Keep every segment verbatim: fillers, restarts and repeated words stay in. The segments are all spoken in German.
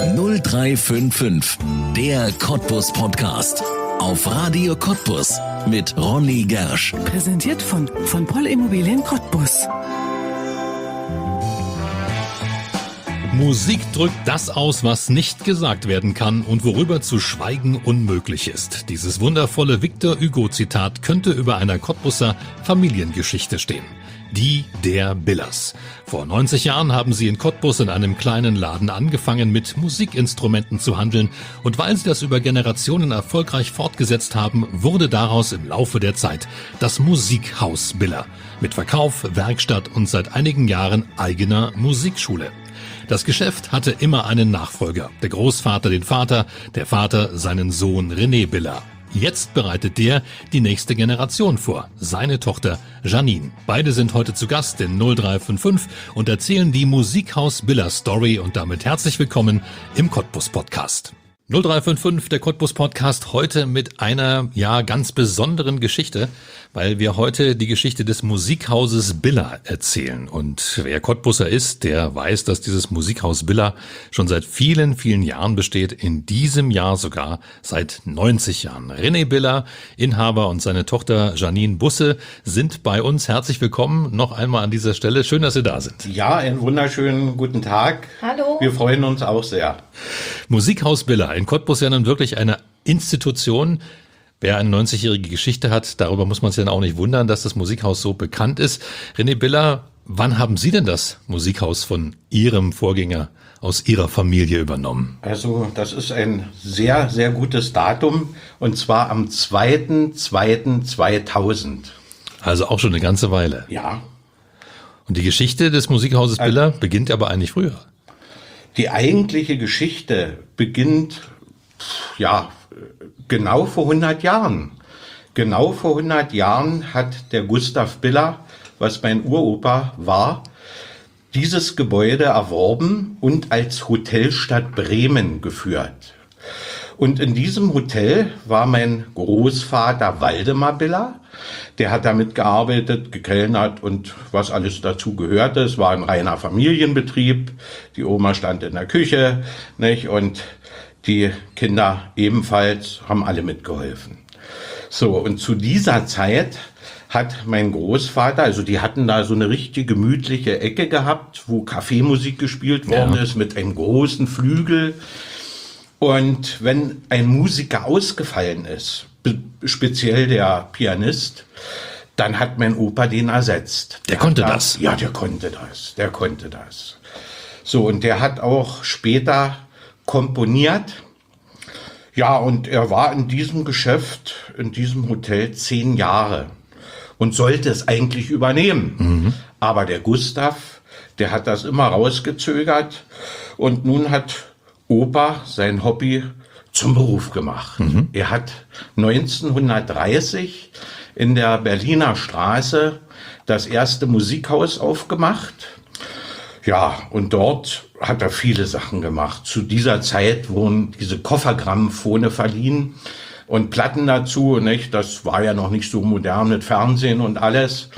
null drei fünf fünf, der Cottbus Podcast. Auf Radio Cottbus mit Ronny Gersch. Präsentiert von, von Poll Immobilien Cottbus. Musik drückt das aus, was nicht gesagt werden kann und worüber zu schweigen unmöglich ist. Dieses wundervolle Victor Hugo-Zitat könnte über einer Cottbuser Familiengeschichte stehen. Die der Billers. Vor neunzig Jahren haben sie in Cottbus in einem kleinen Laden angefangen, mit Musikinstrumenten zu handeln. Und weil sie das über Generationen erfolgreich fortgesetzt haben, wurde daraus im Laufe der Zeit das Musikhaus Biller. Mit Verkauf, Werkstatt und seit einigen Jahren eigener Musikschule. Das Geschäft hatte immer einen Nachfolger. Der Großvater den Vater, der Vater seinen Sohn René Biller. Jetzt bereitet der die nächste Generation vor, seine Tochter Janine. Beide sind heute zu Gast in null drei fünf fünf und erzählen die Musikhaus Biller Story und damit herzlich willkommen im Cottbus Podcast. null drei fünf fünf, der Cottbus Podcast, heute mit einer, ja, ganz besonderen Geschichte, weil wir heute die Geschichte des Musikhauses Biller erzählen. Und wer Cottbuser ist, der weiß, dass dieses Musikhaus Biller schon seit vielen, vielen Jahren besteht, in diesem Jahr sogar seit neunzig Jahren. René Biller, Inhaber, und seine Tochter Janine Busse sind bei uns. Herzlich willkommen noch einmal an dieser Stelle. Schön, dass Sie da sind. Ja, einen wunderschönen guten Tag. Hallo. Wir freuen uns auch sehr. Musikhaus Biller, in Cottbus ja nun wirklich eine Institution. Wer eine neunzigjährige Geschichte hat, darüber muss man sich dann auch nicht wundern, dass das Musikhaus so bekannt ist. René Biller, wann haben Sie denn das Musikhaus von Ihrem Vorgänger aus Ihrer Familie übernommen? Also das ist ein sehr, sehr gutes Datum, und zwar am zweiten zweiten zweitausend. Also auch schon eine ganze Weile. Ja. Und die Geschichte des Musikhauses Biller beginnt aber eigentlich früher. Die eigentliche Geschichte beginnt, ja, genau vor hundert Jahren. Genau vor hundert Jahren hat der Gustav Biller, was mein Uropa war, dieses Gebäude erworben und als Hotelstadt Bremen geführt. Und in diesem Hotel war mein Großvater Waldemar Biller. Der hat damit gearbeitet, gekellnert und was alles dazu gehörte. Es war ein reiner Familienbetrieb. Die Oma stand in der Küche, nicht? Und die Kinder ebenfalls, haben alle mitgeholfen. So, und zu dieser Zeit hat mein Großvater, also die hatten da so eine richtig gemütliche Ecke gehabt, wo Kaffeemusik gespielt worden ja. ist, mit einem großen Flügel. Und wenn ein Musiker ausgefallen ist, speziell der Pianist, dann hat mein Opa den ersetzt. Der, der konnte da, das? Ja, der konnte das, der konnte das. So, und der hat auch später komponiert. Ja, und er war in diesem Geschäft, in diesem Hotel zehn Jahre und sollte es eigentlich übernehmen. Mhm. Aber der Gustav, der hat das immer rausgezögert, und nun hat Opa sein Hobby zum Beruf gemacht. Mhm. Er hat neunzehnhundertdreißig in der Berliner Straße das erste Musikhaus aufgemacht. Ja, und dort hat er viele Sachen gemacht. Zu dieser Zeit wurden diese Koffergrammophone verliehen und Platten dazu, nicht? Das war ja noch nicht so modern mit Fernsehen und alles.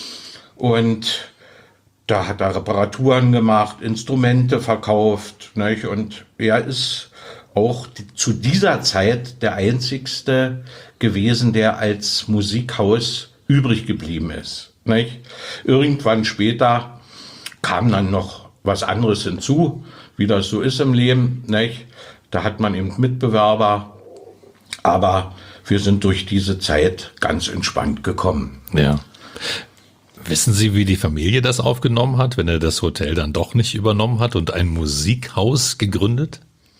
Und da hat er Reparaturen gemacht, Instrumente verkauft, nicht? Und er ist auch zu dieser Zeit der einzigste gewesen, der als Musikhaus übrig geblieben ist, nicht? Irgendwann später kam dann noch was anderes hinzu, wie das so ist im Leben, nicht? Da hat man eben Mitbewerber, aber wir sind durch diese Zeit ganz entspannt gekommen. Ja. Wissen Sie, wie die Familie das aufgenommen hat, wenn er das Hotel dann doch nicht übernommen hat und ein Musikhaus gegründet?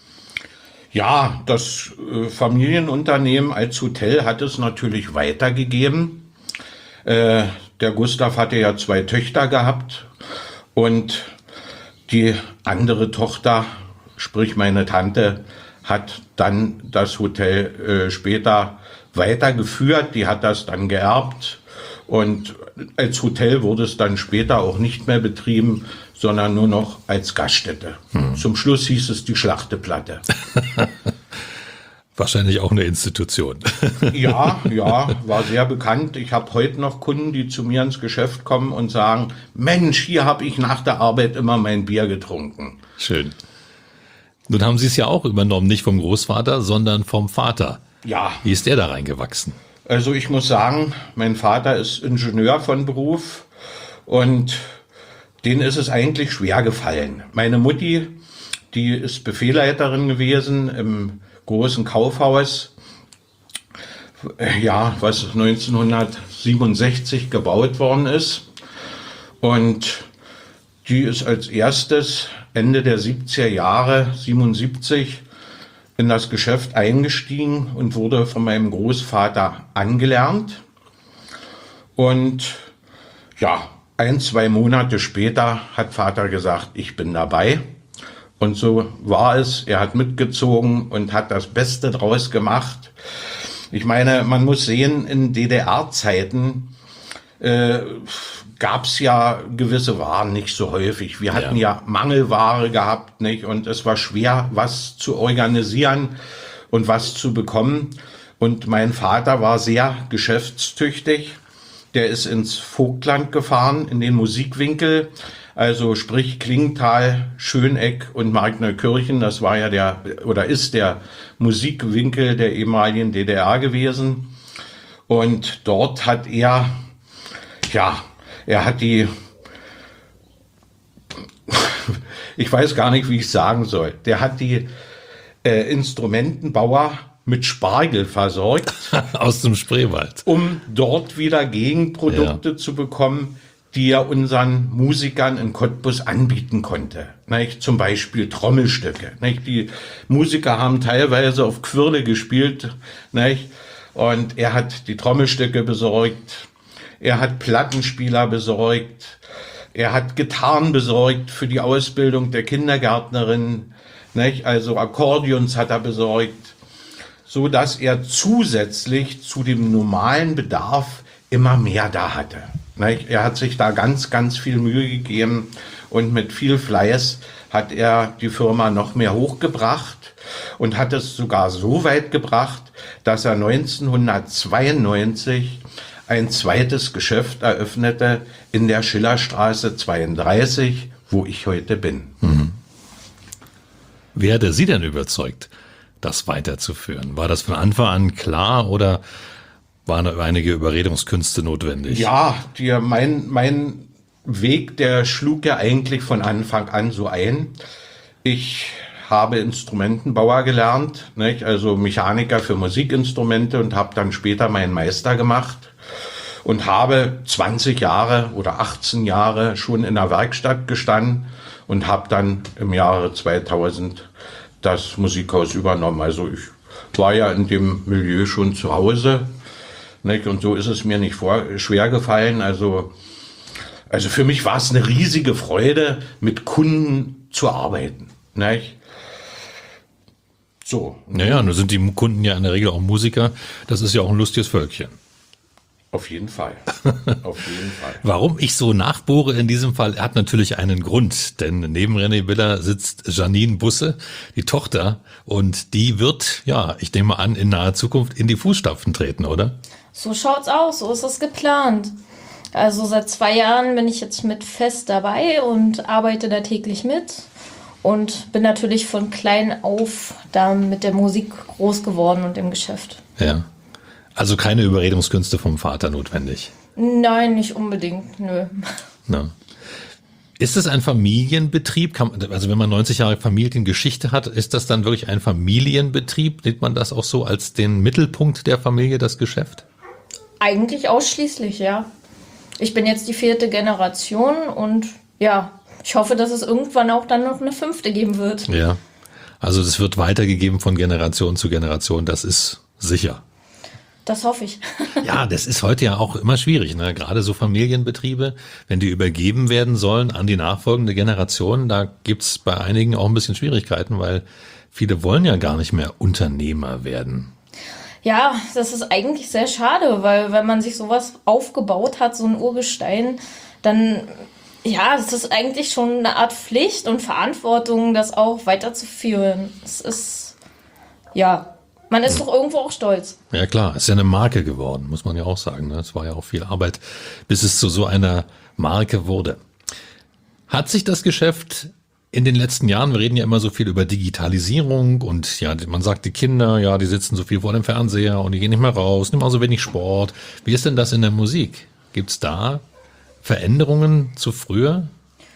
Ja, das äh, Familienunternehmen als Hotel hat es natürlich weitergegeben. Äh, der Gustav hatte ja zwei Töchter gehabt, und die andere Tochter, sprich meine Tante, hat dann das Hotel äh, später weitergeführt. Die hat das dann geerbt, und als Hotel wurde es dann später auch nicht mehr betrieben, sondern nur noch als Gaststätte. Hm. Zum Schluss hieß es die Schlachteplatte. Wahrscheinlich auch eine Institution. Ja, ja, war sehr bekannt. Ich habe heute noch Kunden, die zu mir ins Geschäft kommen und sagen, Mensch, hier habe ich nach der Arbeit immer mein Bier getrunken. Schön. Nun haben Sie es ja auch übernommen, nicht vom Großvater, sondern vom Vater. Ja. Wie ist der da reingewachsen? Also ich muss sagen, mein Vater ist Ingenieur von Beruf und denen ist es eigentlich schwer gefallen. Meine Mutti, die ist Befehlleiterin gewesen im großen Kaufhaus, ja, was neunzehnhundertsiebenundsechzig gebaut worden ist. Und die ist als erstes Ende der siebziger Jahre, siebenundsiebzig, in das Geschäft eingestiegen und wurde von meinem Großvater angelernt. Und ja, ein, zwei Monate später hat Vater gesagt, ich bin dabei. Und so war es. Er hat mitgezogen und hat das Beste draus gemacht. Ich meine, man muss sehen, in D D R-Zeiten äh, gab es ja gewisse Waren nicht so häufig. Wir hatten ja, ja Mangelware gehabt, nicht? Und es war schwer, was zu organisieren und was zu bekommen. Und mein Vater war sehr geschäftstüchtig. Der ist ins Vogtland gefahren, in den Musikwinkel, also sprich Klingenthal, Schöneck und Markneukirchen. Das war ja der oder ist der Musikwinkel der ehemaligen D D R gewesen. Und dort hat er, ja, er hat die, ich weiß gar nicht, wie ich sagen soll, der hat die äh, Instrumentenbauer mit Spargel versorgt. Aus dem Spreewald. Um dort wieder Gegenprodukte ja. zu bekommen, die er unseren Musikern in Cottbus anbieten konnte. Nicht? Zum Beispiel Trommelstücke. Nicht? Die Musiker haben teilweise auf Quirle gespielt. Nicht? Und er hat die Trommelstücke besorgt. Er hat Plattenspieler besorgt. Er hat Gitarren besorgt für die Ausbildung der Kindergärtnerin. Nicht? Also Akkordeons hat er besorgt, so dass er zusätzlich zu dem normalen Bedarf immer mehr da hatte. Nicht? Er hat sich da ganz, ganz viel Mühe gegeben und mit viel Fleiß hat er die Firma noch mehr hochgebracht und hat es sogar so weit gebracht, dass er neunzehnhundertzweiundneunzig ein zweites Geschäft eröffnete in der Schillerstraße zweiunddreißig, wo ich heute bin. Mhm. Wer hatte Sie denn überzeugt, das weiterzuführen? War das von Anfang an klar oder waren da einige Überredungskünste notwendig? Ja, die, mein, mein Weg, der schlug ja eigentlich von Anfang an so ein. Ich habe Instrumentenbauer gelernt, nicht? Also Mechaniker für Musikinstrumente und habe dann später meinen Meister gemacht und habe zwanzig Jahre oder achtzehn Jahre schon in der Werkstatt gestanden und habe dann im Jahre zweitausend das Musikhaus übernommen. Also ich war ja in dem Milieu schon zu Hause, nicht? Und so ist es mir nicht vor, schwer gefallen. Also, also für mich war es eine riesige Freude, mit Kunden zu arbeiten. Nicht? So. Naja, nun sind die Kunden ja in der Regel auch Musiker. Das ist ja auch ein lustiges Völkchen. Auf jeden Fall. Auf jeden Fall. Warum ich so nachbohre in diesem Fall, hat natürlich einen Grund. Denn neben René Biller sitzt Janine Busse, die Tochter. Und die wird, ja, ich nehme an, in naher Zukunft in die Fußstapfen treten, oder? So schaut's aus, so ist es geplant. Also seit zwei Jahren bin ich jetzt mit fest dabei und arbeite da täglich mit. Und bin natürlich von klein auf da mit der Musik groß geworden und im Geschäft. Ja. Also keine Überredungskünste vom Vater notwendig? Nein, nicht unbedingt, nö. Na. Ist es ein Familienbetrieb? Kann, also wenn man neunzig Jahre Familiengeschichte hat, ist das dann wirklich ein Familienbetrieb? Nimmt man das auch so als den Mittelpunkt der Familie, das Geschäft? Eigentlich ausschließlich, ja. Ich bin jetzt die vierte Generation und ja, ich hoffe, dass es irgendwann auch dann noch eine fünfte geben wird. Ja, also das wird weitergegeben von Generation zu Generation, das ist sicher. Das hoffe ich. Ja, das ist heute ja auch immer schwierig, ne? Gerade so Familienbetriebe, wenn die übergeben werden sollen an die nachfolgende Generation, da gibt's bei einigen auch ein bisschen Schwierigkeiten, weil viele wollen ja gar nicht mehr Unternehmer werden. Ja, das ist eigentlich sehr schade, weil wenn man sich sowas aufgebaut hat, so ein Urgestein, dann, ja, es ist eigentlich schon eine Art Pflicht und Verantwortung, das auch weiterzuführen. Es ist, ja... Man ist doch irgendwo auch stolz. Ja klar, es ist ja eine Marke geworden, muss man ja auch sagen. Es war ja auch viel Arbeit, bis es zu so einer Marke wurde. Hat sich das Geschäft in den letzten Jahren, wir reden ja immer so viel über Digitalisierung und ja, man sagt, die Kinder, ja, die sitzen so viel vor dem Fernseher und die gehen nicht mehr raus, nehmen auch so wenig Sport. Wie ist denn das in der Musik? Gibt's da Veränderungen zu früher?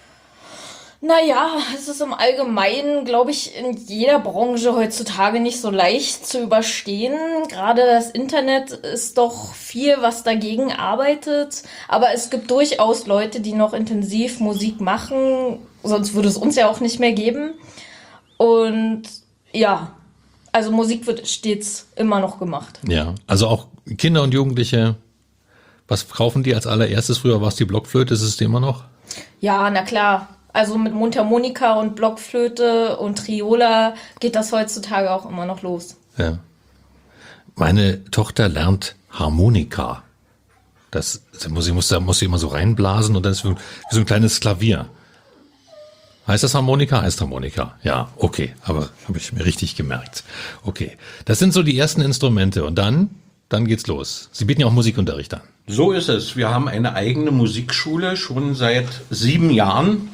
Naja, es ist im Allgemeinen, glaube ich, in jeder Branche heutzutage nicht so leicht zu überstehen. Gerade das Internet ist doch viel, was dagegen arbeitet. Aber es gibt durchaus Leute, die noch intensiv Musik machen. Sonst würde es uns ja auch nicht mehr geben. Und ja, also Musik wird stets immer noch gemacht. Ja, also auch Kinder und Jugendliche, was kaufen die als allererstes? Früher war es die Blockflöte, ist es die immer noch? Ja, na klar. Also mit Mundharmonika und Blockflöte und Triola geht das heutzutage auch immer noch los. Ja. Meine Tochter lernt Harmonika. Das, das muss ich muss da muss sie immer so reinblasen und dann ist wie so ein kleines Klavier. Heißt das Harmonika? Heißt Harmonika. Ja, okay, aber habe ich mir richtig gemerkt. Okay, das sind so die ersten Instrumente und dann dann geht's los. Sie bieten ja auch Musikunterricht an. So ist es. Wir haben eine eigene Musikschule schon seit sieben Jahren.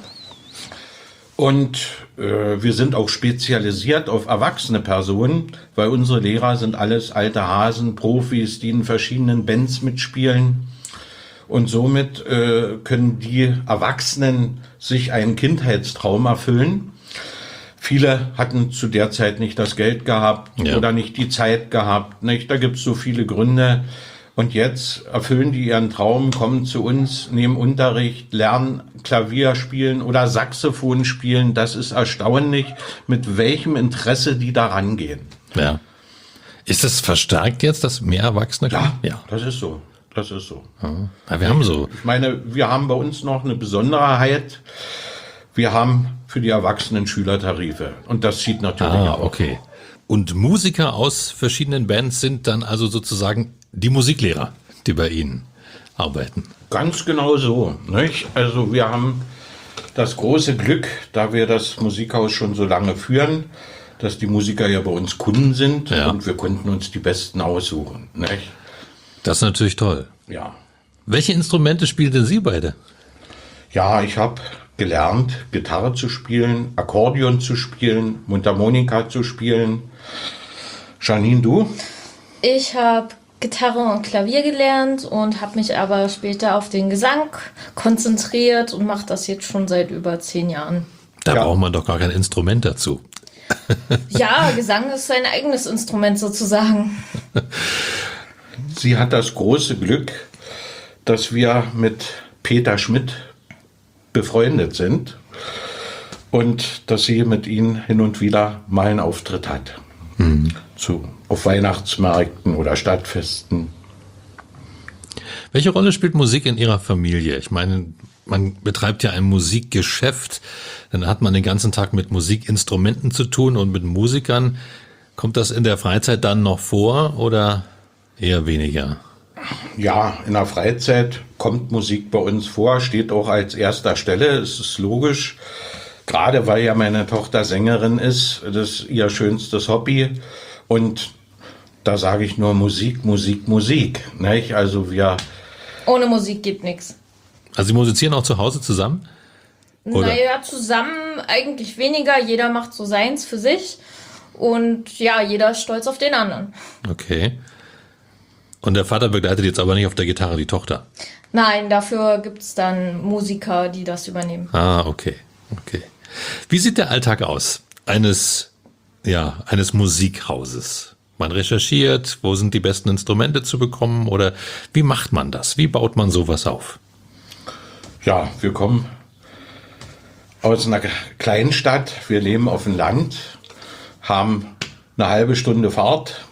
Und äh, wir sind auch spezialisiert auf erwachsene Personen, weil unsere Lehrer sind alles alte Hasen, Profis, die in verschiedenen Bands mitspielen. Und somit äh, können die Erwachsenen sich einen Kindheitstraum erfüllen. Viele hatten zu der Zeit nicht das Geld gehabt ja. oder nicht die Zeit gehabt. Nicht? Da gibt es so viele Gründe. Und jetzt erfüllen die ihren Traum, kommen zu uns, nehmen Unterricht, lernen Klavier spielen oder Saxophon spielen. Das ist erstaunlich, mit welchem Interesse die da rangehen. Ja. Ist das verstärkt jetzt, dass mehr Erwachsene kommen? Ja, ja, das ist so. Das ist so. Ja, wir haben so. Ich meine, wir haben bei uns noch eine Besonderheit. Wir haben für die Erwachsenen Schülertarife. Und das zieht natürlich ah, auch. Okay. Und Musiker aus verschiedenen Bands sind dann also sozusagen die Musiklehrer, die bei Ihnen arbeiten. Ganz genau so. Nicht? Also wir haben das große Glück, da wir das Musikhaus schon so lange führen, dass die Musiker ja bei uns Kunden sind ja. und wir konnten uns die Besten aussuchen. Nicht? Das ist natürlich toll. Ja. Welche Instrumente spielen denn Sie beide? Ja, ich habe gelernt, Gitarre zu spielen, Akkordeon zu spielen, Mundharmonika zu spielen. Janine, du? Ich habe Gitarre und Klavier gelernt und habe mich aber später auf den Gesang konzentriert und mache das jetzt schon seit über zehn Jahren. Da ja. braucht man doch gar kein Instrument dazu. Ja, Gesang ist sein eigenes Instrument sozusagen. Sie hat das große Glück, dass wir mit Peter Schmidt befreundet sind und dass sie mit ihm hin und wieder mal einen Auftritt hat. Mhm. Zu, auf Weihnachtsmärkten oder Stadtfesten. Welche Rolle spielt Musik in Ihrer Familie? Ich meine, man betreibt ja ein Musikgeschäft, dann hat man den ganzen Tag mit Musikinstrumenten zu tun und mit Musikern. Kommt das in der Freizeit dann noch vor oder eher weniger? Ja, in der Freizeit kommt Musik bei uns vor, steht auch als erster Stelle, es ist logisch. Gerade weil ja meine Tochter Sängerin ist, das ist ihr schönstes Hobby. Und da sage ich nur Musik, Musik, Musik. Nicht? Also wir. Ohne Musik geht nichts. Also Sie musizieren auch zu Hause zusammen? Oder? Naja, zusammen eigentlich weniger. Jeder macht so seins für sich. Und ja, jeder ist stolz auf den anderen. Okay. Und der Vater begleitet jetzt aber nicht auf der Gitarre die Tochter? Nein, dafür gibt es dann Musiker, die das übernehmen. Ah, okay. Okay. Wie sieht der Alltag aus eines, ja, eines Musikhauses? Man recherchiert, wo sind die besten Instrumente zu bekommen oder wie macht man das? Wie baut man sowas auf? Ja, wir kommen aus einer kleinen Stadt, wir leben auf dem Land, haben eine halbe Stunde Fahrt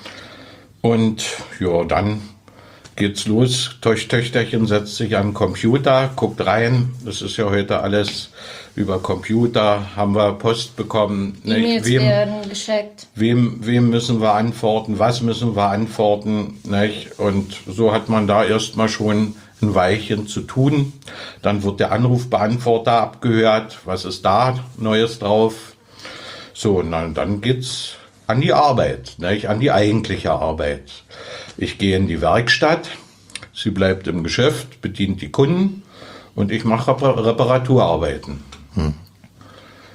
und ja, dann geht's los. Töch, Töchterchen setzt sich an den Computer, guckt rein. Das ist ja heute alles über Computer. Haben wir Post bekommen. E-Mails wem, werden geschickt. Wem, wem müssen wir antworten? Was müssen wir antworten? Nicht? Und so hat man da erstmal schon ein Weilchen zu tun. Dann wird der Anrufbeantworter abgehört. Was ist da Neues drauf? So, und dann, dann geht's an die Arbeit, nicht? An die eigentliche Arbeit. Ich gehe in die Werkstatt, sie bleibt im Geschäft, bedient die Kunden und ich mache Reparaturarbeiten. Hm.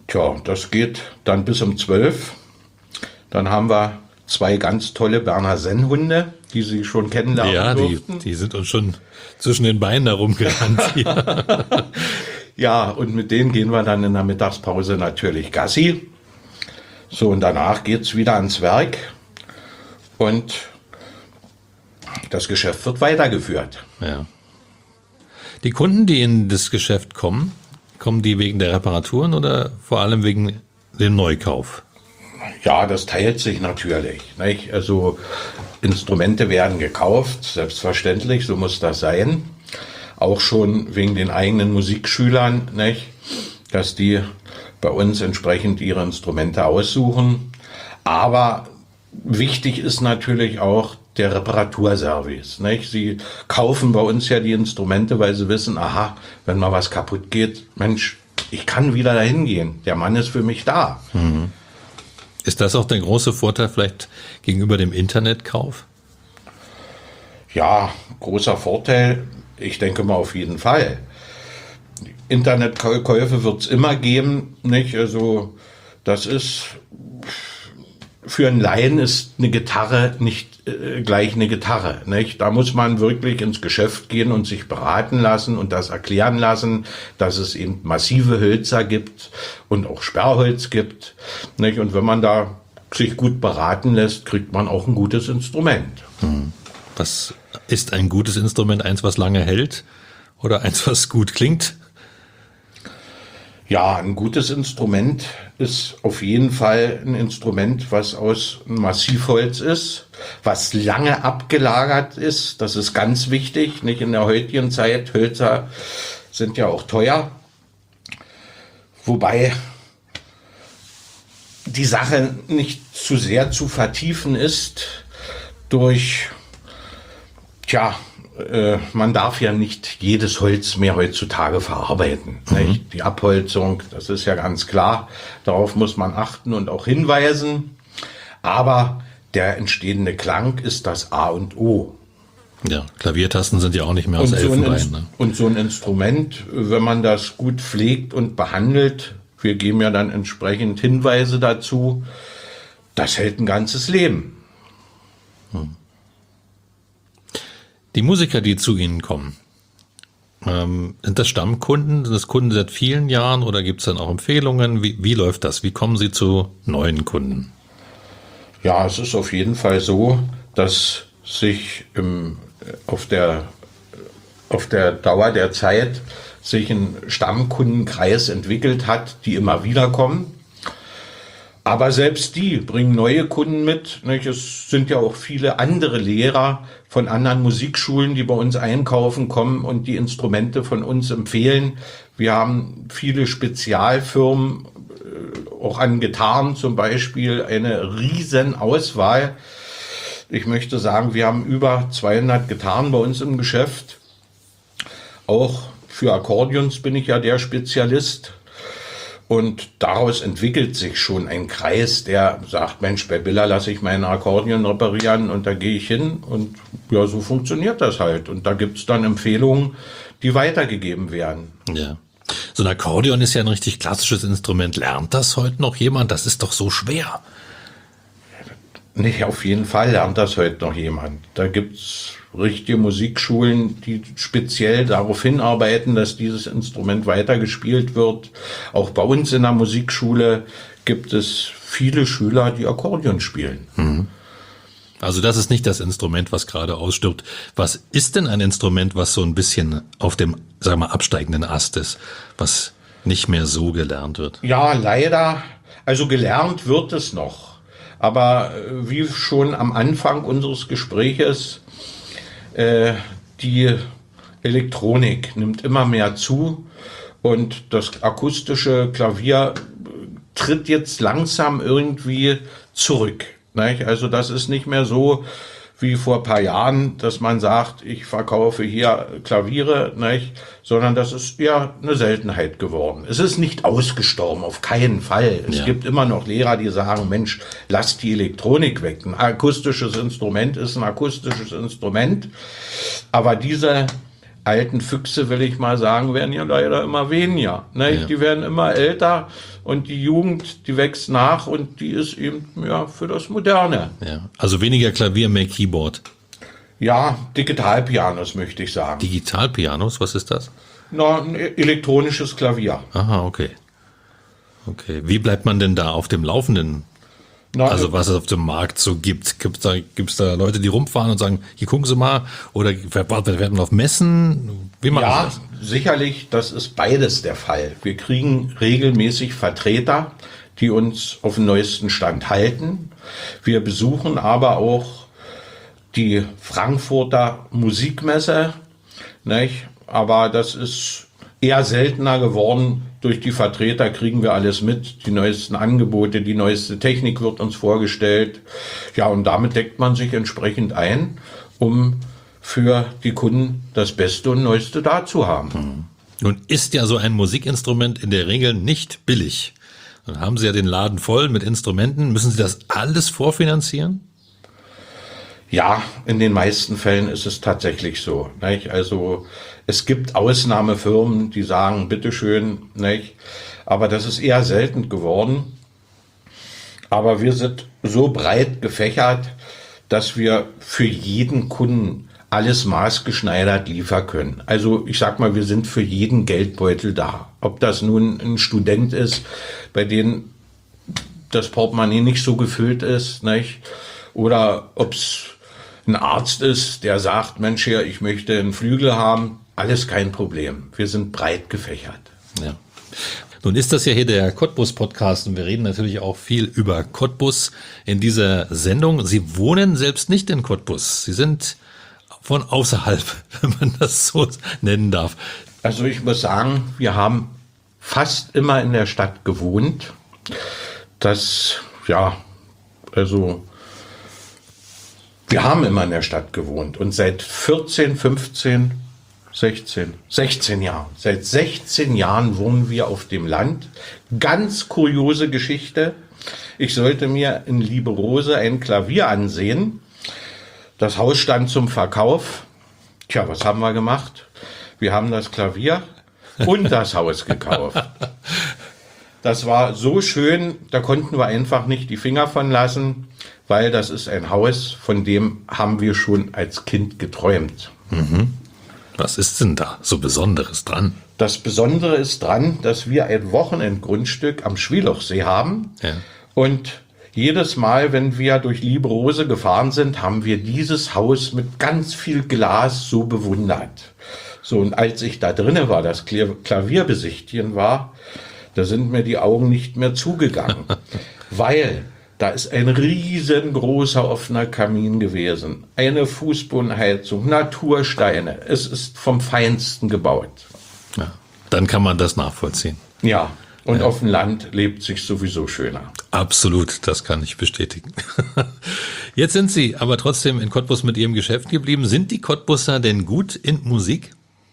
Tja, das geht dann bis um zwölf. Dann haben wir zwei ganz tolle Berner Sennhunde, die Sie schon kennenlernen ja, durften. Ja, die, die sind uns schon zwischen den Beinen herumgerannt hier. Ja, und mit denen gehen wir dann in der Mittagspause natürlich Gassi. So, und danach geht's wieder ans Werk und das Geschäft wird weitergeführt. Ja. Die Kunden, die in das Geschäft kommen, kommen die wegen der Reparaturen oder vor allem wegen dem Neukauf? Ja, das teilt sich natürlich, nicht? Also Instrumente werden gekauft, selbstverständlich, so muss das sein. Auch schon wegen den eigenen Musikschülern, nicht? Dass die bei uns entsprechend ihre Instrumente aussuchen. Aber wichtig ist natürlich auch der Reparaturservice, nicht? Sie kaufen bei uns ja die Instrumente, weil sie wissen, aha, wenn mal was kaputt geht, Mensch, ich kann wieder dahin gehen. Der Mann ist für mich da. Mhm. Ist das auch der große Vorteil vielleicht gegenüber dem Internetkauf? Ja, großer Vorteil. Ich denke mal auf jeden Fall. Internetkäufe wird es immer geben, nicht? Also das ist für einen Laien ist eine Gitarre nicht äh, gleich eine Gitarre, nicht? Da muss man wirklich ins Geschäft gehen und sich beraten lassen und das erklären lassen, dass es eben massive Hölzer gibt und auch Sperrholz gibt, nicht? Und wenn man da sich gut beraten lässt, kriegt man auch ein gutes Instrument. Hm. Was ist ein gutes Instrument? Eins, was lange hält oder eins, was gut klingt? Ja, ein gutes Instrument ist auf jeden Fall ein Instrument, was aus Massivholz ist, was lange abgelagert ist. Das ist ganz wichtig, nicht in der heutigen Zeit. Hölzer sind ja auch teuer. Wobei die Sache nicht zu sehr zu vertiefen ist durch, tja, äh, man darf ja nicht jedes Holz mehr heutzutage verarbeiten. Mhm. Nicht? Die Abholzung, das ist ja ganz klar, darauf muss man achten und auch hinweisen. Aber der entstehende Klang ist das A und O. Ja, Klaviertasten sind ja auch nicht mehr aus und so Elfenbein. Ein, ne? Und so ein Instrument, wenn man das gut pflegt und behandelt, wir geben ja dann entsprechend Hinweise dazu, das hält ein ganzes Leben. Hm. Die Musiker, die zu Ihnen kommen, ähm, sind das Stammkunden? Sind das Kunden seit vielen Jahren oder gibt es dann auch Empfehlungen? Wie, wie läuft das? Wie kommen Sie zu neuen Kunden? Ja, es ist auf jeden Fall so, dass sich im, auf der, auf der Dauer der Zeit sich ein Stammkundenkreis entwickelt hat, die immer wieder kommen. Aber selbst die bringen neue Kunden mit. Nicht? Es sind ja auch viele andere Lehrer von anderen Musikschulen, die bei uns einkaufen kommen und die Instrumente von uns empfehlen. Wir haben viele Spezialfirmen, auch an Gitarren zum Beispiel, eine riesen Auswahl. Ich möchte sagen, wir haben über zweihundert Gitarren bei uns im Geschäft. Auch für Akkordeons bin ich ja der Spezialist. Und daraus entwickelt sich schon ein Kreis, der sagt, Mensch, bei Billa lasse ich meinen Akkordeon reparieren und da gehe ich hin. Und ja, so funktioniert das halt. Und da gibt es dann Empfehlungen, die weitergegeben werden. Ja. So ein Akkordeon ist ja ein richtig klassisches Instrument. Lernt das heute noch jemand? Das ist doch so schwer. Nee, auf jeden Fall lernt das heute noch jemand. Da gibt's richtige Musikschulen, die speziell darauf hinarbeiten, dass dieses Instrument weitergespielt wird. Auch bei uns in der Musikschule gibt es viele Schüler, die Akkordeon spielen. Mhm. Also das ist nicht das Instrument, was gerade ausstirbt. Was ist denn ein Instrument, was so ein bisschen auf dem, sagen wir mal, absteigenden Ast ist, was nicht mehr so gelernt wird? Ja, leider. Also gelernt wird es noch. Aber wie schon am Anfang unseres Gespräches, äh, die Elektronik nimmt immer mehr zu und das akustische Klavier tritt jetzt langsam irgendwie zurück. Nicht? Also das ist nicht mehr so wie vor ein paar Jahren, dass man sagt, ich verkaufe hier Klaviere, nicht? Sondern das ist ja eine Seltenheit geworden. Es ist nicht ausgestorben, auf keinen Fall. Es ja. gibt immer noch Lehrer, die sagen, Mensch, lass die Elektronik weg. Ein akustisches Instrument ist ein akustisches Instrument. Aber diese alten Füchse, will ich mal sagen, werden ja leider immer weniger. Nicht? Ja. Die werden immer älter Und die Jugend, die wächst nach und die ist eben ja für das Moderne. Ja, also weniger Klavier, mehr Keyboard. Ja, Digitalpianos möchte ich sagen. Digitalpianos, was ist das? Na, ein elektronisches Klavier. Aha, okay. Okay, wie bleibt man denn da auf dem Laufenden? Na, Also was es auf dem Markt so gibt. Gibt es da, gibt's da Leute, die rumfahren und sagen, hier gucken Sie mal? Oder werden wir auf Messen? Wie machen ja, Sie das? sicherlich, das ist beides der Fall. Wir kriegen regelmäßig Vertreter, die uns auf dem neuesten Stand halten. Wir besuchen aber auch die Frankfurter Musikmesse, nicht? Aber das ist eher seltener geworden. Durch die Vertreter kriegen wir alles mit, die neuesten Angebote, die neueste Technik wird uns vorgestellt. Ja, und damit deckt man sich entsprechend ein, um für die Kunden das Beste und Neueste da zu haben. Nun ist ja so ein Musikinstrument in der Regel nicht billig. Dann haben Sie ja den Laden voll mit Instrumenten. Müssen Sie das alles vorfinanzieren? Ja, in den meisten Fällen ist es tatsächlich so. Nicht? Also es gibt Ausnahmefirmen, die sagen, bitteschön, nicht? Aber das ist eher selten geworden. Aber wir sind so breit gefächert, dass wir für jeden Kunden alles maßgeschneidert liefern können. Also ich sag mal, wir sind für jeden Geldbeutel da. Ob das nun ein Student ist, bei dem das Portemonnaie nicht so gefüllt ist, nicht? Oder ob es ein Arzt ist, der sagt, Mensch, hier, ich möchte einen Flügel haben, alles kein Problem. Wir sind breit gefächert. Ja. Nun ist das ja hier der Cottbus-Podcast und wir reden natürlich auch viel über Cottbus in dieser Sendung. Sie wohnen selbst nicht in Cottbus. Sie sind von außerhalb, wenn man das so nennen darf. Also ich muss sagen, wir haben fast immer in der Stadt gewohnt. Das, ja, also wir haben immer in der Stadt gewohnt und seit vierzehn, fünfzehn, sechzehn, sechzehn Jahren, seit sechzehn Jahren wohnen wir auf dem Land. Ganz kuriose Geschichte. Ich sollte mir in Lieberose ein Klavier ansehen. Das Haus stand zum Verkauf. Tja, was haben wir gemacht? Wir haben das Klavier und das Haus gekauft. Das war so schön, da konnten wir einfach nicht die Finger von lassen, weil das ist ein Haus, von dem haben wir schon als Kind geträumt. Mhm. Was ist denn da so Besonderes dran? Das Besondere ist dran, dass wir ein Wochenendgrundstück am Schwielochsee haben. Ja. Und jedes Mal, wenn wir durch Lieberose gefahren sind, haben wir dieses Haus mit ganz viel Glas so bewundert. So, und als ich da drinnen war, das Klavier besichtigen war, da sind mir die Augen nicht mehr zugegangen, weil da ist ein riesengroßer offener Kamin gewesen, eine Fußbodenheizung, Natursteine. Es ist vom Feinsten gebaut. Ja, dann kann man das nachvollziehen. Ja, und Ja. auf dem Land lebt sich sowieso schöner. Absolut, das kann ich bestätigen. Jetzt sind Sie aber trotzdem in Cottbus mit Ihrem Geschäft geblieben. Sind die Cottbusser denn gut in Musik?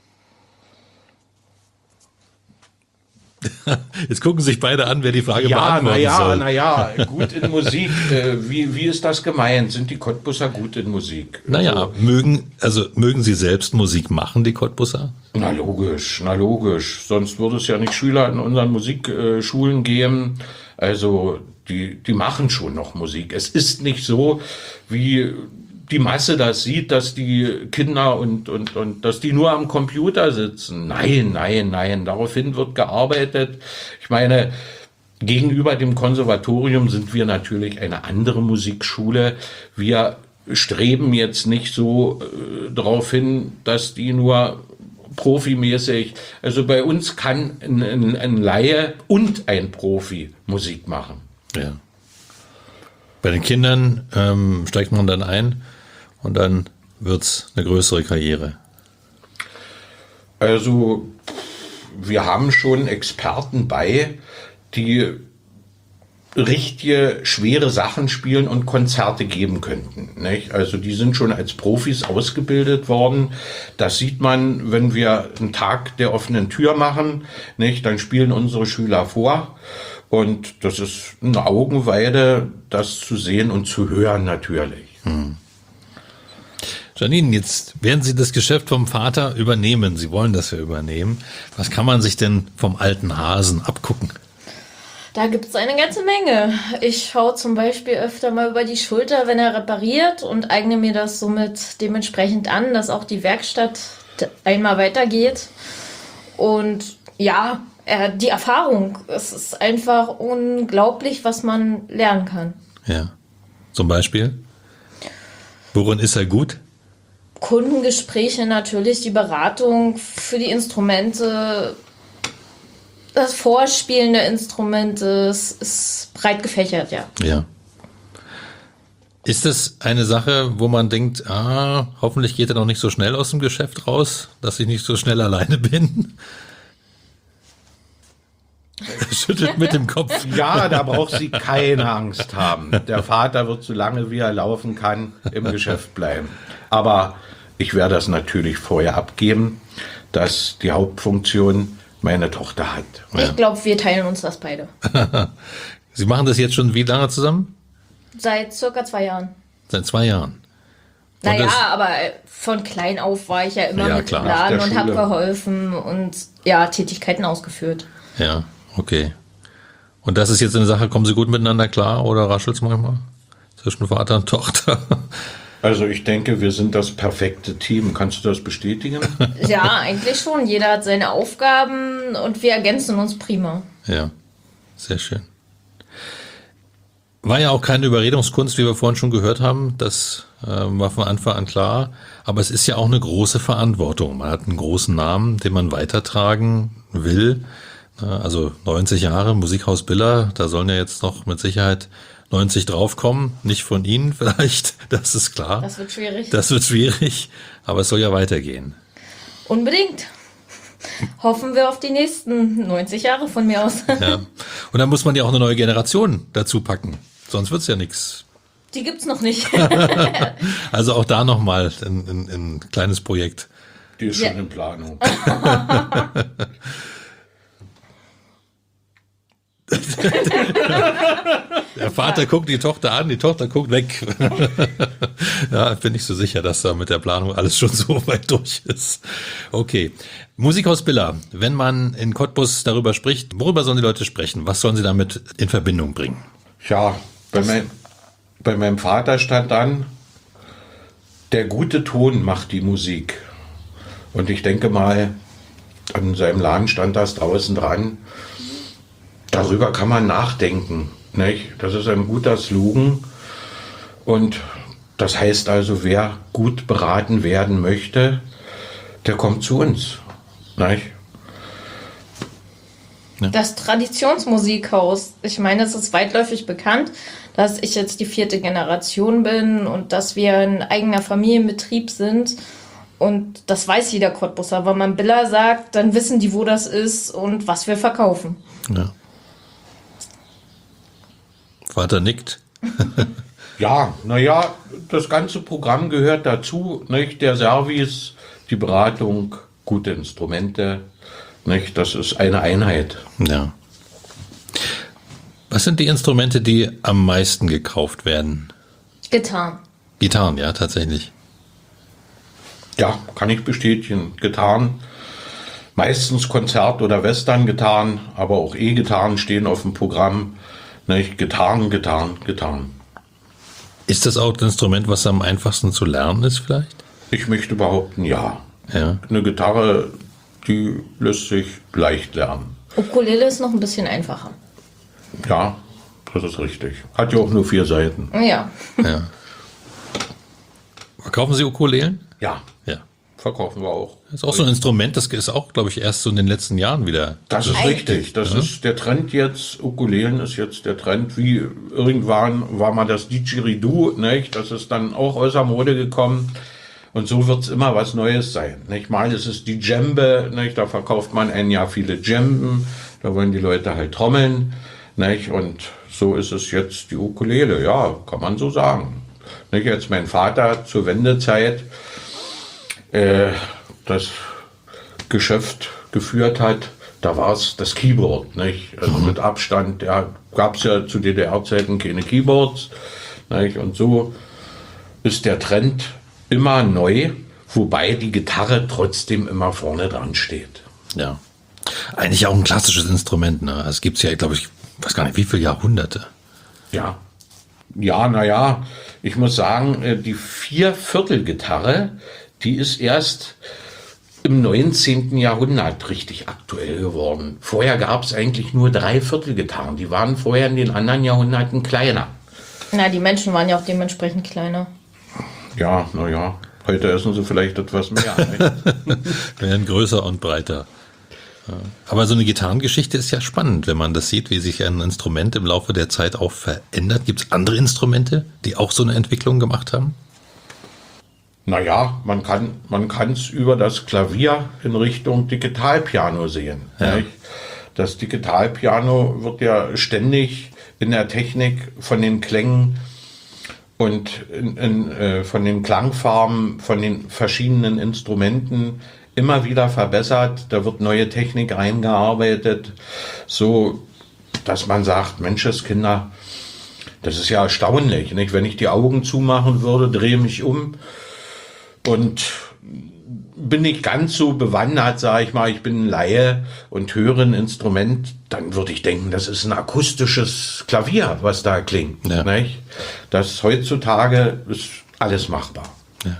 Jetzt gucken sich beide an, wer die Frage Ja, beantworten naja, soll. naja, gut in Musik. Äh, wie, wie ist das gemeint? Sind die Cottbusser gut in Musik? Naja, Also, mögen, also mögen Sie selbst Musik machen, die Cottbusser? na logisch, na logisch. Sonst würde es ja nicht Schüler in unseren Musikschulen geben. Also die, die machen schon noch Musik. Es ist nicht so, wie die Masse das sieht, dass die Kinder und, und, und dass die nur am Computer sitzen. Nein, nein, nein. Daraufhin wird gearbeitet. Ich meine, gegenüber dem Konservatorium sind wir natürlich eine andere Musikschule. Wir streben jetzt nicht so äh, darauf hin, dass die nur profimäßig, also bei uns kann ein, ein, ein Laie und ein Profi Musik machen. Ja. Bei den Kindern ähm, steigt man dann ein und dann wird's eine größere Karriere. Also wir haben schon Experten bei, die richtige schwere Sachen spielen und Konzerte geben könnten. Nicht? Also die sind schon als Profis ausgebildet worden. Das sieht man, wenn wir einen Tag der offenen Tür machen. Nicht? Dann spielen unsere Schüler vor. Und das ist eine Augenweide, das zu sehen und zu hören natürlich. Hm. Janine, jetzt werden Sie das Geschäft vom Vater übernehmen. Sie wollen das ja übernehmen. Was kann man sich denn vom alten Hasen abgucken? Da gibt es eine ganze Menge. Ich schaue zum Beispiel öfter mal über die Schulter, wenn er repariert und eigne mir das somit dementsprechend an, dass auch die Werkstatt einmal weitergeht. Und ja, äh, die Erfahrung, es ist einfach unglaublich, was man lernen kann. Ja, zum Beispiel? Worin ist er gut? Kundengespräche natürlich, die Beratung für die Instrumente, das Vorspielen der Instrumente, es ist breit gefächert, ja. Ja. Ist das eine Sache, wo man denkt, ah, hoffentlich geht er noch nicht so schnell aus dem Geschäft raus, dass ich nicht so schnell alleine bin? Schüttelt mit dem Kopf. Ja, da braucht sie keine Angst haben. Der Vater wird so lange, wie er laufen kann, im Geschäft bleiben. Aber ich werde das natürlich vorher abgeben, dass die Hauptfunktion meine Tochter hat. Ich glaube, wir teilen uns das beide. Sie machen das jetzt schon wie lange zusammen? Seit circa zwei Jahren. Seit zwei Jahren. Und Naja, das- aber von klein auf war ich ja immer Ja, mit klar. im Laden Nach der und habe Schule. geholfen und ja, Tätigkeiten ausgeführt. Ja, okay. Und das ist jetzt eine Sache, kommen Sie gut miteinander klar oder raschelt's manchmal? Zwischen Vater und Tochter? Also ich denke, wir sind das perfekte Team. Kannst du das bestätigen? Ja, eigentlich schon. Jeder hat seine Aufgaben und wir ergänzen uns prima. Ja, sehr schön. War ja auch keine Überredungskunst, wie wir vorhin schon gehört haben. Das äh, war von Anfang an klar. Aber es ist ja auch eine große Verantwortung. Man hat einen großen Namen, den man weitertragen will. Also neunzig Jahre Musikhaus Biller, da sollen ja jetzt noch mit Sicherheit neunzig draufkommen. Nicht von Ihnen vielleicht, das ist klar. Das wird schwierig. Das wird schwierig, aber es soll ja weitergehen. Unbedingt. Hoffen wir auf die nächsten neunzig Jahre von mir aus. Ja. Und dann muss man ja auch eine neue Generation dazu packen. Sonst wird's ja nichts. Die gibt's noch nicht. Also auch da nochmal ein, ein, ein kleines Projekt. Die ist schon Ja. in Planung. Der Vater guckt die Tochter an, die Tochter guckt weg. Ja, ich bin nicht so sicher, dass da mit der Planung alles schon so weit durch ist. Okay. Musikhaus Biller, wenn man in Cottbus darüber spricht, worüber sollen die Leute sprechen? Was sollen sie damit in Verbindung bringen? Ja, bei, mein, bei meinem Vater stand an, der gute Ton macht die Musik. Und ich denke mal, an seinem Laden stand das draußen dran. Darüber kann man nachdenken. Nicht? Das ist ein guter Slogan. Und das heißt also, wer gut beraten werden möchte, der kommt zu uns. Nicht? Das Traditionsmusikhaus, ich meine, es ist weitläufig bekannt, dass ich jetzt die vierte Generation bin und dass wir ein eigener Familienbetrieb sind. Und das weiß jeder Cottbusser. Wenn man Biller sagt, dann wissen die, wo das ist und was wir verkaufen. Ja. Vater nickt. Ja, naja, das ganze Programm gehört dazu. Nicht? Der Service, die Beratung, gute Instrumente. Nicht? Das ist eine Einheit. Ja. Was sind die Instrumente, die am meisten gekauft werden? Gitarren. Gitarren, ja, tatsächlich. Ja, kann ich bestätigen. Gitarren, meistens Konzert- oder Western-Gitarren, aber auch E-Gitarren stehen auf dem Programm. Nicht? Gitarren, Gitarren, Gitarren. Ist das auch das Instrument, was am einfachsten zu lernen ist vielleicht? Ich möchte behaupten, ja. Ja. Eine Gitarre, die lässt sich leicht lernen. Ukulele ist noch ein bisschen einfacher. Ja, das ist richtig. Hat ja auch nur vier Seiten. Ja. Ja. Verkaufen Sie Ukulelen? Ja, Ja. verkaufen wir auch. Das ist auch so ein Instrument, das ist auch, glaube ich, erst so in den letzten Jahren wieder. Das ist Eigentlich. richtig. Das ist der Trend jetzt. Ukulelen ist jetzt der Trend. Wie irgendwann war mal das Didgeridoo, nicht? Das ist dann auch außer Mode gekommen. Und so wird es immer was Neues sein. Nicht? Mal ist es die Djembe, nicht? Da verkauft man ein Jahr viele Djemben. Da wollen die Leute halt trommeln. Nicht? Und so ist es jetzt die Ukulele. Ja, kann man so sagen. Nicht? Jetzt mein Vater zur Wendezeit äh, das Geschäft geführt hat, da war es das Keyboard, nicht? Also mit Abstand, ja, gab es ja zu D D R-Zeiten keine Keyboards, nicht? Und so ist der Trend immer neu, wobei die Gitarre trotzdem immer vorne dran steht. Ja. Eigentlich auch ein klassisches Instrument, ne? Es gibt's ja, glaube ich, weiß gar nicht, wie viele Jahrhunderte. Ja. Ja, naja, ich muss sagen, die Vierviertelgitarre, die ist erst im neunzehnten Jahrhundert richtig aktuell geworden. Vorher gab es eigentlich nur Dreiviertelgitarren. Die waren vorher in den anderen Jahrhunderten kleiner. Na, die Menschen waren ja auch dementsprechend kleiner. Ja, naja, heute essen sie vielleicht etwas mehr. Werden größer und breiter. Aber so eine Gitarrengeschichte ist ja spannend, wenn man das sieht, wie sich ein Instrument im Laufe der Zeit auch verändert. Gibt es andere Instrumente, die auch so eine Entwicklung gemacht haben? Naja, man kann man kann es über das Klavier in Richtung Digitalpiano sehen. Ja. Nicht? Das Digitalpiano wird ja ständig in der Technik von den Klängen und in, in, äh, von den Klangfarben, von den verschiedenen Instrumenten immer wieder verbessert. Da wird neue Technik eingearbeitet, so dass man sagt, Menschenskinder, das ist ja erstaunlich. Nicht? Wenn ich die Augen zumachen würde, drehe mich um und bin nicht ganz so bewandert, sage ich mal, ich bin ein Laie und höre ein Instrument, dann würde ich denken, das ist ein akustisches Klavier, was da klingt. Ja. Nicht? Das heutzutage ist alles machbar. Ja.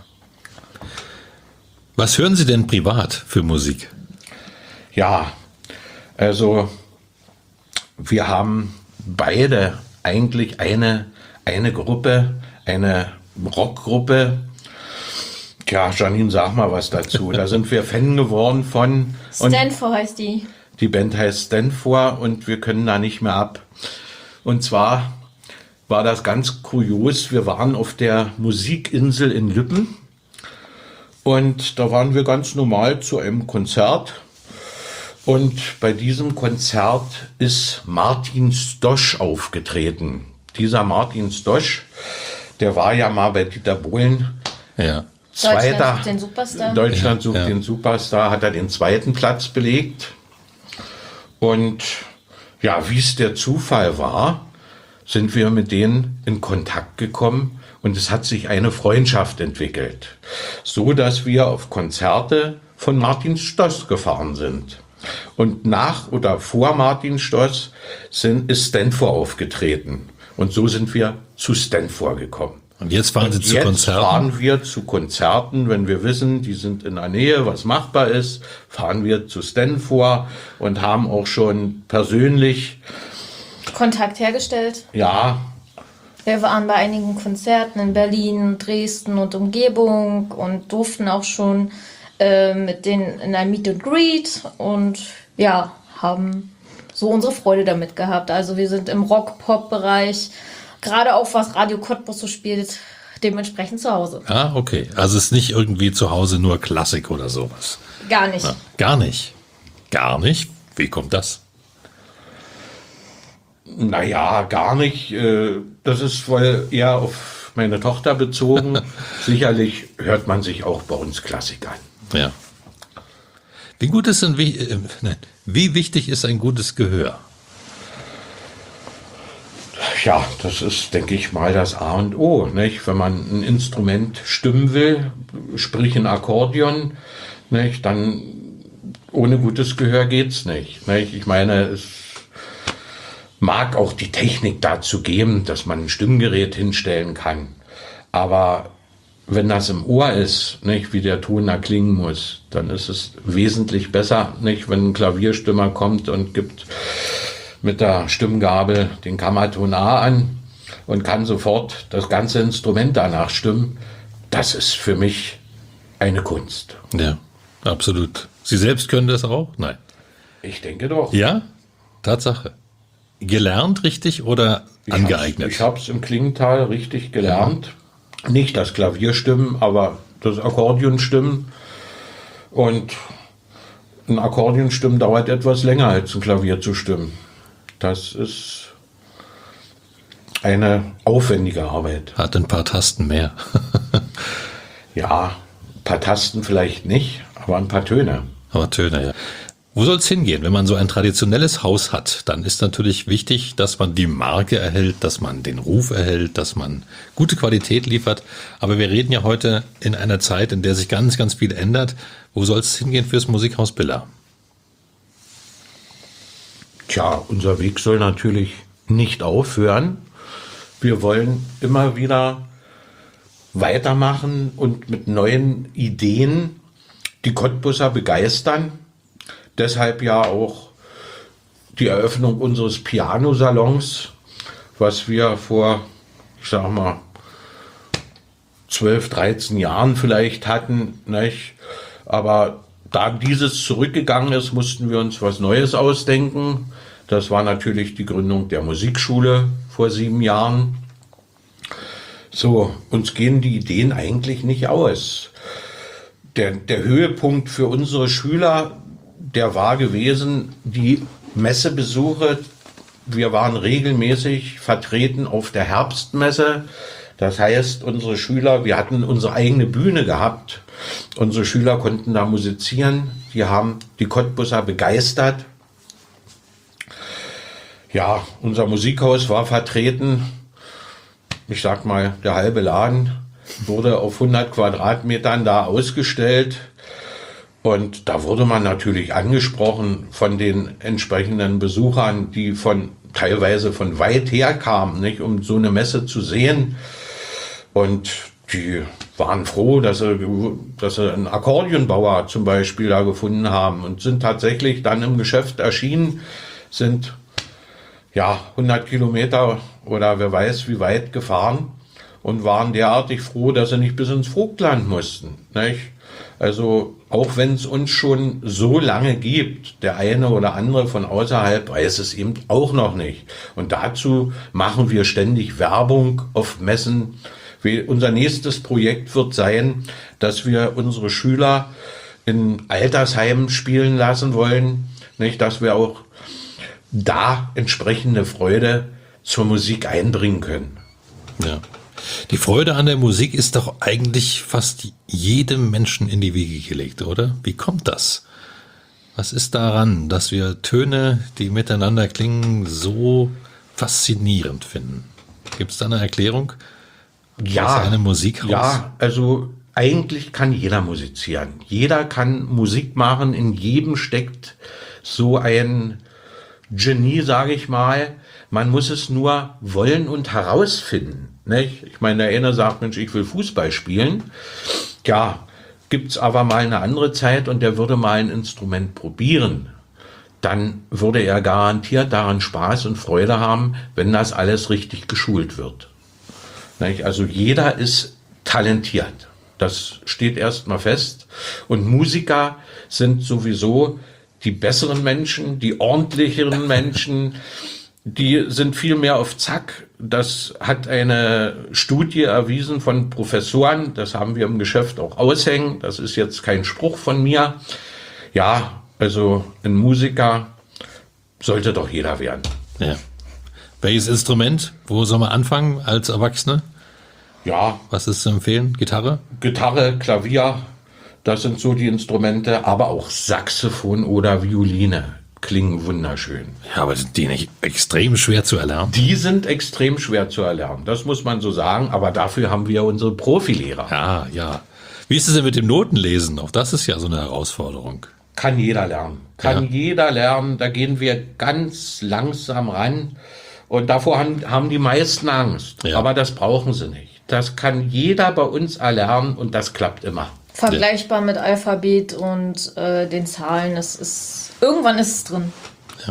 Was hören Sie denn privat für Musik? Ja, also wir haben beide eigentlich eine, eine Gruppe, eine Rockgruppe. Tja, Janine, sag mal was dazu. Da sind wir Fan geworden von. Stanford heißt die. Die Band heißt Stanford und wir können da nicht mehr ab. Und zwar war das ganz kurios. Wir waren auf der Musikinsel in Lübben und da waren wir ganz normal zu einem Konzert. Und bei diesem Konzert ist Martin Stosch aufgetreten. Dieser Martin Stosch, der war ja mal bei Dieter Bohlen. Ja. Zweiter, Deutschland sucht den Superstar. Deutschland sucht Ja. den Superstar, hat er den zweiten Platz belegt. Und ja, wie es der Zufall war, sind wir mit denen in Kontakt gekommen und es hat sich eine Freundschaft entwickelt. So, dass wir auf Konzerte von Martin Stoß gefahren sind. Und nach oder vor Martin Stoß sind, ist Stanford aufgetreten. Und so sind wir zu Stanford gekommen. Und jetzt fahren Sie Und zu jetzt Konzerten? fahren wir zu Konzerten, wenn wir wissen, die sind in der Nähe, was machbar ist, fahren wir zu Stanford und haben auch schon persönlich, Kontakt hergestellt. ja, Wir waren bei einigen Konzerten in Berlin, Dresden und Umgebung und durften auch schon äh, mit denen in ein Meet and Greet und ja, haben so unsere Freude damit gehabt. Also wir sind im Rock-Pop-Bereich, gerade auch was Radio Cottbus so spielt, dementsprechend zu Hause. Ah, okay. Also es ist nicht irgendwie zu Hause nur Klassik oder sowas. Gar nicht. Ja, gar nicht. Gar nicht? Wie kommt das? naja, gar nicht. äh, Das ist wohl eher auf meine Tochter bezogen. Sicherlich hört man sich auch bei uns Klassik an. Ja. Wie gut ist ein, wie, äh, nein, wie wichtig ist ein gutes Gehör? Ja, das ist, denke ich mal, das A und O. Nicht? Wenn man ein Instrument stimmen will, sprich ein Akkordeon, nicht? Dann ohne gutes Gehör geht's nicht. Nicht? Ich meine, es mag auch die Technik dazu geben, dass man ein Stimmgerät hinstellen kann. Aber wenn das im Ohr ist, nicht, wie der Ton da klingen muss, dann ist es wesentlich besser, nicht, wenn ein Klavierstimmer kommt und gibt mit der Stimmgabel den Kammerton A an und kann sofort das ganze Instrument danach stimmen. Das ist für mich eine Kunst. Ja, absolut. Sie selbst können das auch? Nein. Ich denke doch. Ja? Tatsache. Gelernt richtig oder angeeignet? Ich habe es im Klingenthal richtig gelernt. Ja. Nicht das Klavierstimmen, aber das Akkordeonstimmen. Und ein Akkordeonstimmen dauert etwas länger als ein Klavier zu stimmen. Das ist eine aufwendige Arbeit. Hat ein paar Tasten mehr. Ja, ein paar Tasten vielleicht nicht, aber ein paar Töne. Aber Töne, ja. Wo soll es hingehen? Wenn man so ein traditionelles Haus hat, dann ist natürlich wichtig, dass man die Marke erhält, dass man den Ruf erhält, dass man gute Qualität liefert. Aber wir reden ja heute in einer Zeit, in der sich ganz, ganz viel ändert. Wo soll es hingehen fürs Musikhaus Biller? Tja, unser Weg soll natürlich nicht aufhören. Wir wollen immer wieder weitermachen und mit neuen Ideen die Cottbusser begeistern. Deshalb ja auch die Eröffnung unseres Pianosalons, was wir vor, ich sag mal, zwölf, dreizehn Jahren vielleicht hatten, nicht? Aber da dieses zurückgegangen ist, mussten wir uns was Neues ausdenken. Das war natürlich die Gründung der Musikschule vor sieben Jahren. So, uns gehen die Ideen eigentlich nicht aus. Der, der Höhepunkt für unsere Schüler, der war gewesen, die Messebesuche. Wir waren regelmäßig vertreten auf der Herbstmesse. Das heißt, unsere Schüler, wir hatten unsere eigene Bühne gehabt. Unsere Schüler konnten da musizieren. Die haben die Cottbusser begeistert. Ja, unser Musikhaus war vertreten. Ich sag mal, der halbe Laden wurde auf hundert Quadratmetern da ausgestellt. Und da wurde man natürlich angesprochen von den entsprechenden Besuchern, die von teilweise von weit her kamen, nicht, um so eine Messe zu sehen. Und die waren froh, dass sie, dass sie einen Akkordeonbauer zum Beispiel da gefunden haben und sind tatsächlich dann im Geschäft erschienen, sind ja hundert Kilometer oder wer weiß wie weit gefahren und waren derartig froh, dass sie nicht bis ins Vogtland mussten, nicht? Also auch wenn es uns schon so lange gibt, der eine oder andere von außerhalb weiß es eben auch noch nicht. Und dazu machen wir ständig Werbung auf Messen. Wir, unser nächstes Projekt wird sein, dass wir unsere Schüler in Altersheimen spielen lassen wollen, nicht, dass wir auch da entsprechende Freude zur Musik einbringen können. Ja. Die Freude an der Musik ist doch eigentlich fast jedem Menschen in die Wiege gelegt, oder? Wie kommt das? Was ist daran, dass wir Töne, die miteinander klingen, so faszinierend finden? Gibt es da eine Erklärung? Ja, eine Musikhaus? Ja, also eigentlich kann jeder musizieren. Jeder kann Musik machen. In jedem steckt so ein Genie, sage ich mal. Man muss es nur wollen und herausfinden. Nicht? Ich meine, der eine sagt, Mensch, ich will Fußball spielen. Ja, gibt's aber mal eine andere Zeit und der würde mal ein Instrument probieren. Dann würde er garantiert daran Spaß und Freude haben, wenn das alles richtig geschult wird. Nicht? Also jeder ist talentiert. Das steht erstmal fest. Und Musiker sind sowieso die besseren Menschen, die ordentlicheren Menschen, die sind viel mehr auf Zack. Das hat eine Studie erwiesen von Professoren. Das haben wir im Geschäft auch aushängen. Das ist jetzt kein Spruch von mir. Ja, also ein Musiker sollte doch jeder werden. Ja. Welches Instrument? Wo soll man anfangen als Erwachsene? Ja. Was ist zu empfehlen? Gitarre? Gitarre, Klavier, das sind so die Instrumente, aber auch Saxophon oder Violine klingen wunderschön. Ja, aber sind die nicht extrem schwer zu erlernen? Die sind extrem schwer zu erlernen, das muss man so sagen, aber dafür haben wir unsere Profilehrer. Ja, ja. Wie ist es denn mit dem Notenlesen? Auch das ist ja so eine Herausforderung. Kann jeder lernen. Kann ja. jeder lernen. Da gehen wir ganz langsam ran. Und davor haben, haben die meisten Angst. Ja. Aber das brauchen sie nicht. Das kann jeder bei uns erlernen und das klappt immer. Vergleichbar mit Alphabet und äh, den Zahlen. Das ist, irgendwann ist es drin. Ja.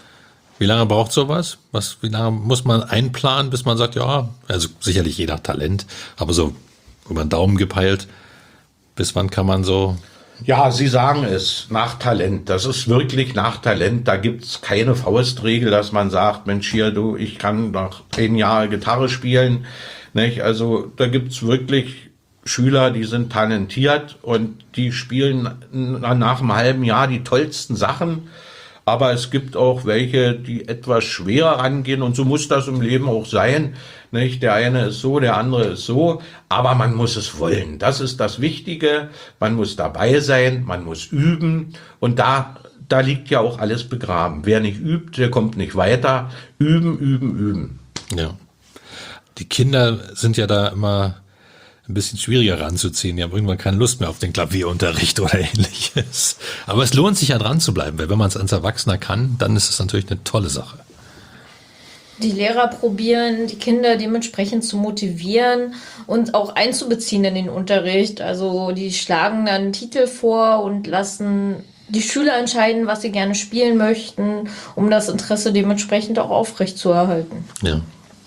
Wie lange braucht sowas? Was, wie lange muss man einplanen, bis man sagt, ja, also sicherlich je nach Talent, aber so über den Daumen gepeilt, bis wann kann man so... Ja, Sie sagen es, nach Talent. Das ist wirklich nach Talent. Da gibt's keine Faustregel, dass man sagt, Mensch, hier, du, ich kann noch zehn Jahre Gitarre spielen. Nicht? Also da gibt's wirklich Schüler, die sind talentiert und die spielen nach einem halben Jahr die tollsten Sachen. Aber es gibt auch welche, die etwas schwerer rangehen und so muss das im Leben auch sein. Nicht? Der eine ist so, der andere ist so, aber man muss es wollen. Das ist das Wichtige. Man muss dabei sein, man muss üben und da, da liegt ja auch alles begraben. Wer nicht übt, der kommt nicht weiter. Üben, üben, üben. Ja. Die Kinder sind ja da immer ein bisschen schwieriger ranzuziehen. Die haben irgendwann keine Lust mehr auf den Klavierunterricht oder ähnliches. Aber es lohnt sich ja dran zu bleiben, weil wenn man es als Erwachsener kann, dann ist es natürlich eine tolle Sache. Die Lehrer probieren, die Kinder dementsprechend zu motivieren und auch einzubeziehen in den Unterricht. Also die schlagen dann Titel vor und lassen die Schüler entscheiden, was sie gerne spielen möchten, um das Interesse dementsprechend auch aufrechtzuerhalten. Ja.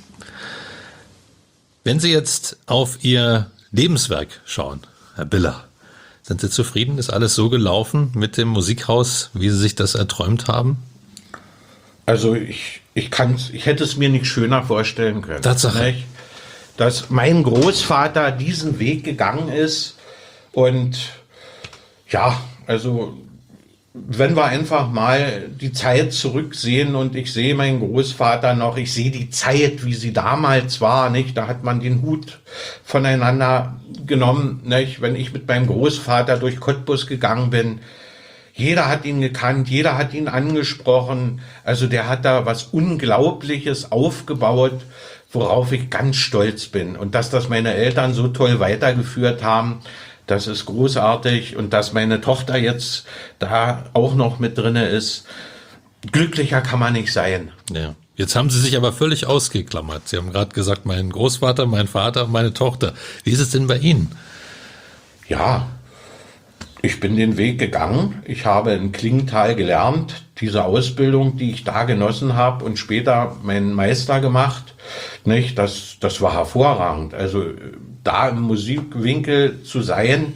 Wenn Sie jetzt auf Ihr Lebenswerk schauen, Herr Biller, sind Sie zufrieden? Ist alles so gelaufen mit dem Musikhaus, wie Sie sich das erträumt haben? Also ich, ich, kann's, ich hätte es mir nicht schöner vorstellen können. Tatsache. Nicht? Dass mein Großvater diesen Weg gegangen ist und ja, also wenn wir einfach mal die Zeit zurücksehen und ich sehe meinen Großvater noch, ich sehe die Zeit, wie sie damals war, nicht? Da hat man den Hut voneinander genommen, nicht? Wenn ich mit meinem Großvater durch Cottbus gegangen bin, jeder hat ihn gekannt, jeder hat ihn angesprochen, also der hat da was Unglaubliches aufgebaut, worauf ich ganz stolz bin. Und dass das meine Eltern so toll weitergeführt haben, das ist großartig. Und dass meine Tochter jetzt da auch noch mit drinne ist, glücklicher kann man nicht sein. Ja. Jetzt haben Sie sich aber völlig ausgeklammert. Sie haben gerade gesagt, mein Großvater, mein Vater, meine Tochter. Wie ist es denn bei Ihnen? Ja, ich bin den Weg gegangen. Ich habe in Klingenthal gelernt, diese Ausbildung, die ich da genossen habe und später meinen Meister gemacht. Nicht? Das, das war hervorragend. Also da im Musikwinkel zu sein,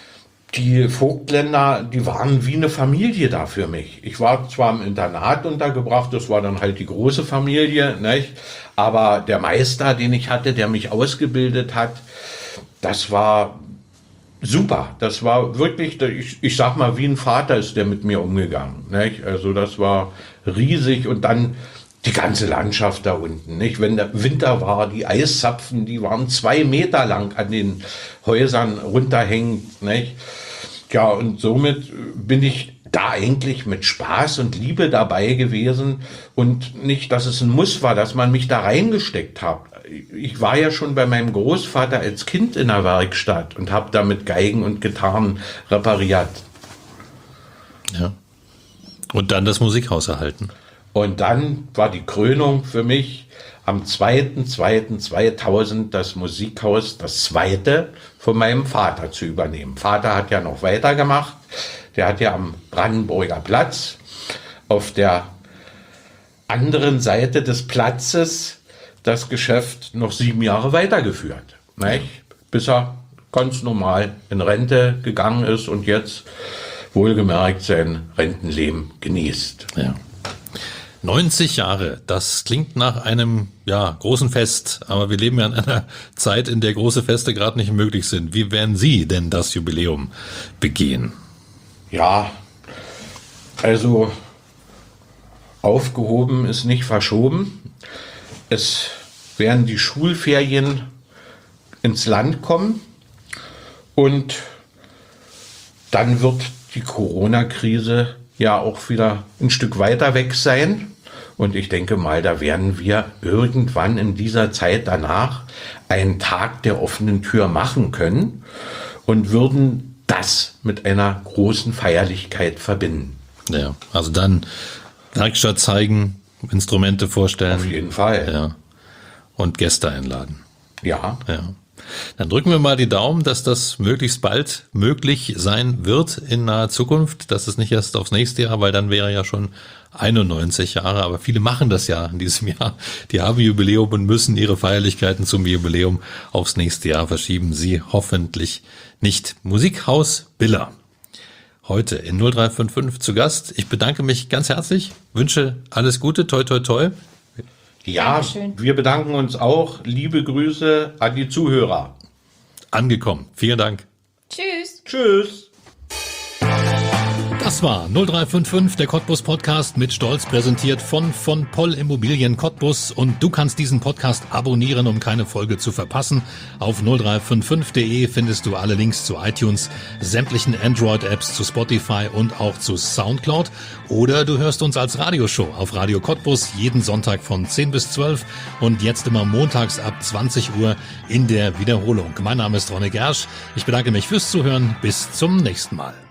die Vogtländer, die waren wie eine Familie da für mich. Ich war zwar im Internat untergebracht, das war dann halt die große Familie, nicht? Aber der Meister, den ich hatte, der mich ausgebildet hat, das war super. Das war wirklich, ich, ich sag mal, wie ein Vater ist der mit mir umgegangen. Nicht? Also das war riesig und dann die ganze Landschaft da unten. Nicht? Wenn der Winter war, die Eiszapfen, die waren zwei Meter lang an den Häusern runterhängend. Nicht? Ja, und somit bin ich da eigentlich mit Spaß und Liebe dabei gewesen und nicht, dass es ein Muss war, dass man mich da reingesteckt hat. Ich war ja schon bei meinem Großvater als Kind in der Werkstatt und habe da mit Geigen und Gitarren repariert. Ja. Und dann das Musikhaus erhalten. Und dann war die Krönung für mich am zweiter zweiter zweitausend das Musikhaus, das zweite, von meinem Vater zu übernehmen. Vater hat ja noch weitergemacht. Der hat ja am Brandenburger Platz auf der anderen Seite des Platzes das Geschäft noch sieben Jahre weitergeführt. Nicht? Bis er ganz normal in Rente gegangen ist und jetzt wohlgemerkt sein Rentenleben genießt. Ja. neunzig Jahre, das klingt nach einem ja, großen Fest, aber wir leben ja in einer Zeit, in der große Feste gerade nicht möglich sind. Wie werden Sie denn das Jubiläum begehen? Ja, also aufgehoben ist nicht verschoben. Es werden die Schulferien ins Land kommen und dann wird die Corona-Krise ja auch wieder ein Stück weiter weg sein. Und ich denke mal, da werden wir irgendwann in dieser Zeit danach einen Tag der offenen Tür machen können und würden das mit einer großen Feierlichkeit verbinden. Ja, also dann Werkstatt zeigen, Instrumente vorstellen. Auf jeden Fall. Ja. Und Gäste einladen. Ja. Ja. Dann drücken wir mal die Daumen, dass das möglichst bald möglich sein wird in naher Zukunft. Das ist nicht erst aufs nächste Jahr, weil dann wäre ja schon einundneunzig Jahre. Aber viele machen das ja in diesem Jahr. Die haben Jubiläum und müssen ihre Feierlichkeiten zum Jubiläum aufs nächste Jahr verschieben. Sie hoffentlich nicht. Musikhaus Biller. Heute in null drei fünf fünf zu Gast. Ich bedanke mich ganz herzlich, wünsche alles Gute, toi toi toi. Ja, Dankeschön. Wir bedanken uns auch. Liebe Grüße an die Zuhörer. Angekommen. Vielen Dank. Tschüss. Tschüss. Das war null drei fünf fünf, der Cottbus Podcast, mit Stolz präsentiert von von Poll Immobilien Cottbus. Und du kannst diesen Podcast abonnieren, um keine Folge zu verpassen. Auf null drei fünf fünf punkt de findest du alle Links zu iTunes, sämtlichen Android-Apps, zu Spotify und auch zu Soundcloud. Oder du hörst uns als Radioshow auf Radio Cottbus jeden Sonntag von zehn bis zwölf und jetzt immer montags ab zwanzig Uhr in der Wiederholung. Mein Name ist Ronny Gersch. Ich bedanke mich fürs Zuhören. Bis zum nächsten Mal.